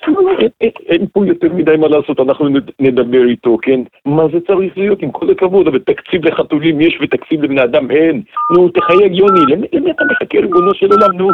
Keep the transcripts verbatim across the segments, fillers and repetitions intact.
אין פה יותר מדי מה לעשות, אנחנו נדבר איתו, כן? מה זה צריך להיות? עם כל הכבוד, אבל תקציב לחתולים יש ותקציב לבני אדם אין. נו, תחייג יוני, למי אתה מחכה ריבונו של עולם, נו?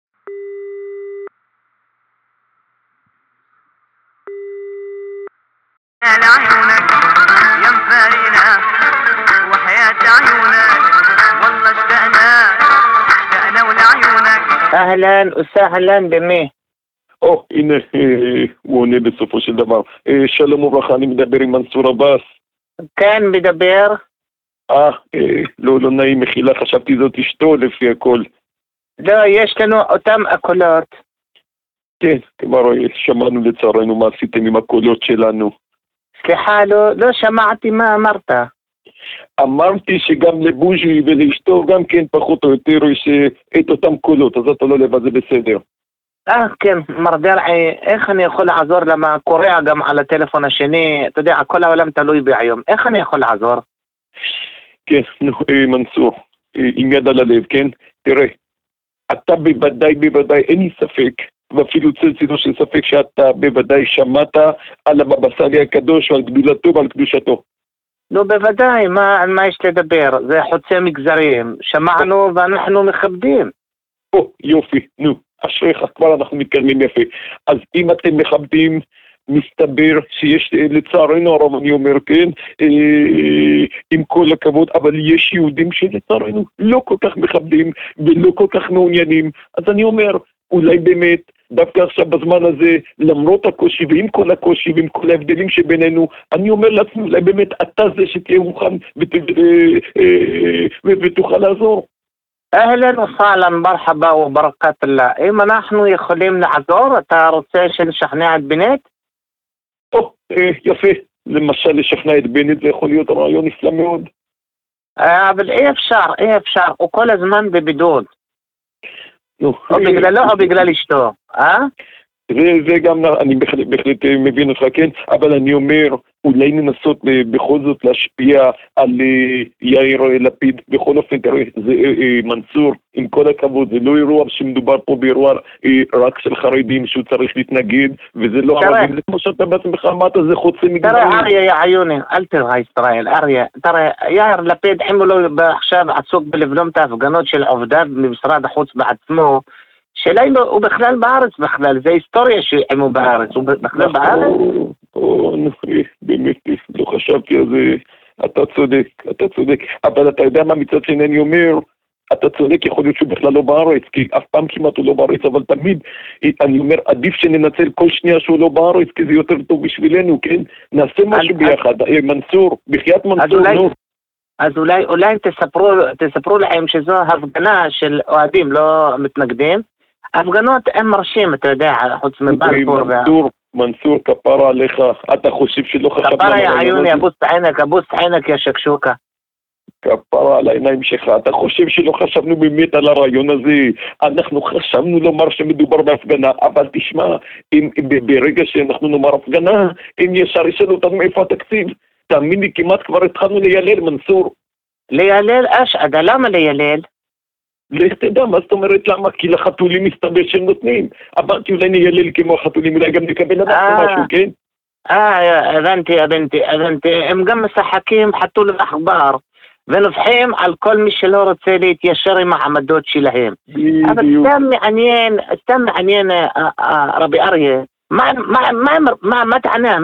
على عيونك يا مفارينا وحياة عيونك والله اشتقنا اشتقنا ولعيونك. אהלן וסהלן במי? או, הנה, הוא עונה בסופו של דבר. שלום וברכה, אני מדבר עם מנסור עבאס. כן, מדבר. אה, לא, לא נעים, מחילה, חשבתי זאת אשתו לפי הכל. לא, יש לנו אותם הקולות. כן, כבר שמענו לצערנו מה עשיתם עם הקולות שלנו. סליחה, לא, לא שמעתי מה אמרת. אמרתי שגם לבוז'י ולאשתו גם כן פחות או יותר יש את אותם קולות, אז אתה לא לבד, זה בסדר. אה, כן, מר דרעי, איך אני יכול לעזור? למה קורע גם על הטלפון השני, אתה יודע, כל העולם תלוי בי היום. איך אני יכול לעזור? כן, נו, מנסור, עם יד על הלב, כן? תראה, אתה בוודאי, בוודאי, אין לי ספק, ואפילו צל צידו של ספק שאתה בוודאי שמעת על הבבא סאלי הקדוש ועל גדולתו ועל קדושתו. נו, בוודאי, מה, על מה יש לדבר? זה חוצה מגזרים, שמענו ואנחנו מכבדים. או, יופי, נו, אשריך, כבר אנחנו מתקדמים יפה. אז אם אתם מכבדים, מסתבר שיש לצערנו הרב, אני אומר, כן, אה, עם כל הכבוד, אבל יש יהודים שלצערנו לא כל כך מכבדים ולא כל כך מעוניינים. אז אני אומר, אולי באמת, דווקא עכשיו בזמן הזה, למרות הקושי ועם כל הקושי ועם כל ההבדלים שבינינו, אני אומר לעצמי, אולי באמת אתה זה שתהיה מוכן ותוכל לעזור. אהלן וסהלן, מרחבה וברכת אללה. אם אנחנו יכולים לעזור, אתה רוצה שנשכנע את בנט? או, יפה. למשל, לשכנע את בנט זה יכול להיות רעיון נפלא מאוד. אבל אי אפשר, אי אפשר. הוא כל הזמן בבידוד. או בגללו או בגלל אשתו, אה? זה גם, אני בהחלט מבין אותך, כן? אבל אני אומר, אולי ננסות בכל זאת להשפיע על יאיר לפיד. בכל אופן, תראה, זה מנסור, עם כל הכבוד, זה לא אירוע שמדובר פה באירוע רק של חרדים שהוא צריך להתנגד, וזה לא ערבים, זה כמו שאתה בעצמך אמרת, זה חוצה מגזרים. תראה, אריה יעיוני, אל תראה ישראל, אריה, תראה, יאיר לפיד, אם הוא לא עכשיו עסוק בלבלום את ההפגנות של עובדיו במשרד החוץ בעצמו, שאלה אם הוא בכלל בארץ בכלל, זה היסטוריה שאם הוא בארץ, הוא בכלל בארץ? או, נפרי, באמת, לא חשבתי על זה, אתה צודק, אתה צודק, אבל אתה יודע מה מצד שני אני אומר, אתה צודק, יכול להיות שהוא בכלל לא בארץ, כי אף פעם כמעט הוא לא בארץ, אבל תמיד, אני אומר, עדיף שננצל כל שנייה שהוא לא בארץ, כי זה יותר טוב בשבילנו, כן? נעשה משהו ביחד, מנסור, בחייאת מנסור, נו. אז אולי, אולי תספרו, תספרו להם שזו הפגנה של אוהדים, לא מתנגדים. הפגנות הם מרשים, אתה יודע, חוץ מבלפור. מנסור, מנסור, כפרה עליך, אתה חושב שלא חשבנו... כפרה יא עיוני, אבוס עינק, אבוס עינק יא שקשוקה. כפרה על העיניים שלך, אתה חושב שלא חשבנו באמת על הרעיון הזה, אנחנו חשבנו לומר שמדובר בהפגנה, אבל תשמע, אם, ברגע שאנחנו נאמר הפגנה, אם ישר ישאלו אותנו מאיפה התקציב, תאמין לי, כמעט כבר התחלנו לילל, מנסור. לילל אשעדה, למה לילל? לך תדע, מה זאת אומרת למה? כי לחתולים מסתבר שהם נותנים. אמרתי אולי ניילל כמו החתולים, אולי גם נקבל אנחנו משהו, כן? אה, הבנתי, הבנתי, הבנתי. הם גם משחקים חתול ועכבר, ונובחים על כל מי שלא רוצה להתיישר עם העמדות שלהם. אבל סתם מעניין, סתם מעניין, רבי אריה, מה תענה?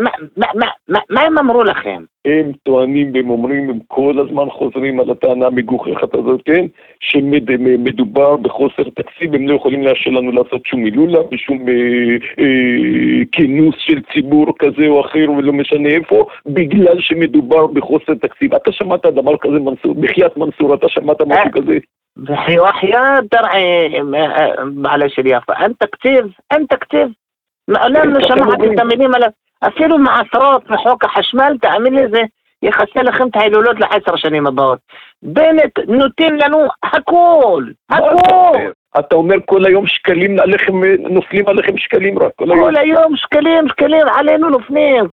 מה הם אמרו לכם? הם טוענים והם אומרים, הם כל הזמן חוזרים על הטענה המגוחכת הזאת, כן? שמדובר בחוסר תקציב, הם לא יכולים לאשר לנו לעשות שום מילולה, ושום כינוס של ציבור כזה או אחר, ולא משנה איפה, בגלל שמדובר בחוסר תקציב. אתה שמעת דבר כזה, מנסור? בחייאת מנסור, אתה שמעת משהו כזה? וחיית דרעי, בעלה של יפה, אין תקציב, אין תקציב. מעולם לא שמעתי את המילים עליו, אפילו מעשרות מחוק החשמל, תאמין לי, זה יחסה לכם את ההילולות לעשר שנים הבאות. בנט נותן לנו הכל, הכל. אתה אומר כל היום שקלים עליכם, נופלים עליכם שקלים רק, כל היום. כל היום שקלים, שקלים עלינו נופלים,